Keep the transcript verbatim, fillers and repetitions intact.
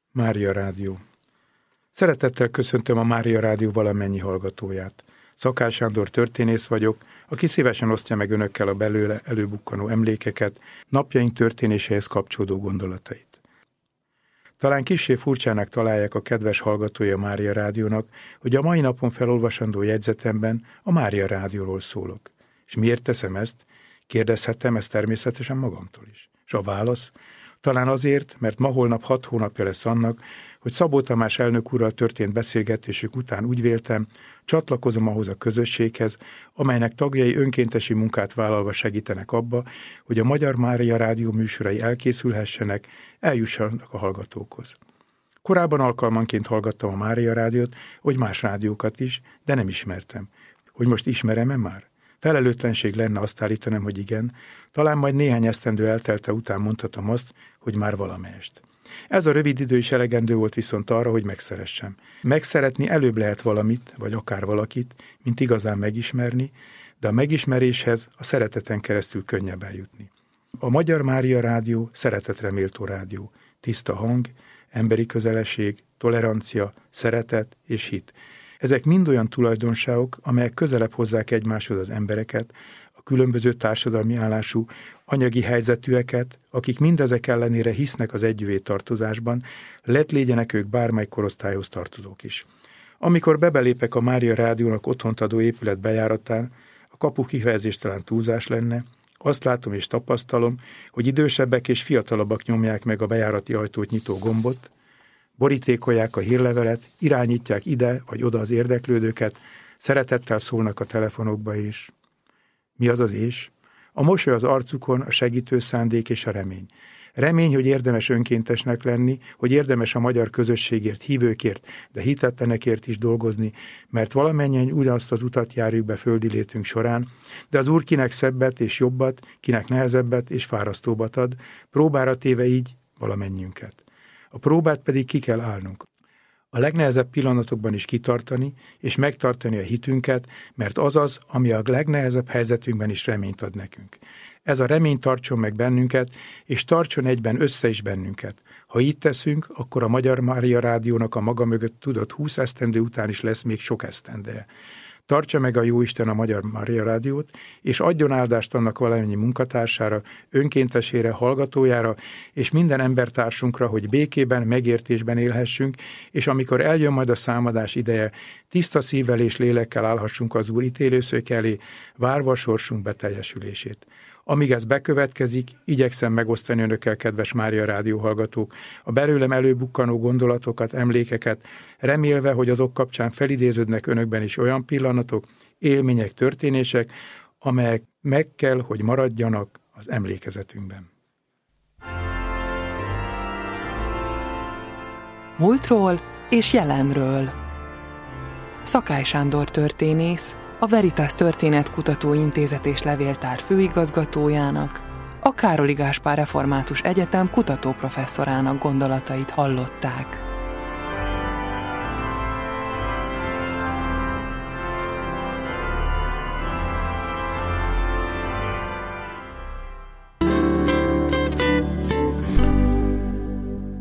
Mária Rádió. Szeretettel köszöntöm a Mária Rádió valamennyi hallgatóját. Szakály Sándor történész vagyok, aki szívesen osztja meg önökkel a belőle előbukkanó emlékeket, napjaink történéséhez kapcsolódó gondolatait. Talán kissé furcsának találják a kedves hallgatója a Mária Rádiónak, hogy a mai napon felolvasandó jegyzetemben a Mária Rádióról szólok. És miért teszem ezt? Kérdezhettem ezt természetesen magamtól is. És a válasz? Talán azért, mert ma-holnap hat hónapja lesz annak, hogy Szabó Tamás elnök úrral történt beszélgetésük után úgy véltem, csatlakozom ahhoz a közösséghez, amelynek tagjai önkéntesi munkát vállalva segítenek abba, hogy a Magyar Mária Rádió műsorai elkészülhessenek, eljussanak a hallgatókhoz. Korábban alkalmanként hallgattam a Mária Rádiót, vagy más rádiókat is, de nem ismertem. Hogy most ismerem-e már? Felelőtlenség lenne azt állítanom, hogy igen, talán majd néhány esztendő eltelte után mondhatom azt, hogy már valamelyest. Ez a rövid idő is elegendő volt viszont arra, hogy megszeressem. Megszeretni előbb lehet valamit, vagy akár valakit, mint igazán megismerni, de a megismeréshez a szereteten keresztül könnyebb eljutni. A Magyar Mária Rádió szeretetre méltó rádió. Tiszta hang, emberi közelesség, tolerancia, szeretet és hit. Ezek mind olyan tulajdonságok, amelyek közelebb hozzák egymáshoz az embereket, a különböző társadalmi állású, anyagi helyzetűeket, akik mindezek ellenére hisznek az együvé tartozásban, lett légyenek ők bármely korosztályhoz tartozók is. Amikor bebelépek a Mária Rádiónak otthont adó épület bejáratán, a kapu kifejezés talán túlzás lenne, azt látom és tapasztalom, hogy idősebbek és fiatalabbak nyomják meg a bejárati ajtót nyitó gombot, borítékolják a hírlevelet, irányítják ide vagy oda az érdeklődőket, szeretettel szólnak a telefonokba is. Mi az az és? A mosoly az arcukon, a segítő szándék és a remény. Remény, hogy érdemes önkéntesnek lenni, hogy érdemes a magyar közösségért, hívőkért, de hitetlenekért is dolgozni, mert valamennyien ugyanazt az utat járjuk be földi létünk során, de az Úr kinek szebbet és jobbat, kinek nehezebbet és fárasztóbbat ad, próbára téve így valamennyiünket. A próbát pedig ki kell állnunk. A legnehezebb pillanatokban is kitartani, és megtartani a hitünket, mert az az, ami a legnehezebb helyzetünkben is reményt ad nekünk. Ez a remény tartson meg bennünket, és tartson egyben össze is bennünket. Ha így teszünk, akkor a Magyar Mária Rádiónak a maga mögött tudott húsz esztendő után is lesz még sok esztendeje. Tartsa meg a Jóisten a Magyar Mária Rádiót, és adjon áldást annak valamennyi munkatársára, önkéntesére, hallgatójára, és minden embertársunkra, hogy békében, megértésben élhessünk, és amikor eljön majd a számadás ideje, tiszta szívvel és lélekkel állhassunk az Úr ítélőszék elé, várva a sorsunk beteljesülését. Amíg ez bekövetkezik, igyekszem megosztani önökkel, kedves Mária Rádió hallgatók, a belőlem előbukkanó gondolatokat, emlékeket, remélve, hogy azok kapcsán felidéződnek önökben is olyan pillanatok, élmények, történések, amelyek meg kell, hogy maradjanak az emlékezetünkben. Múltról és jelenről. Szakály Sándor történész, a Veritas Történetkutató Intézet és Levéltár főigazgatójának, a Károly Gáspár Református Egyetem kutatóprofesszorának gondolatait hallották.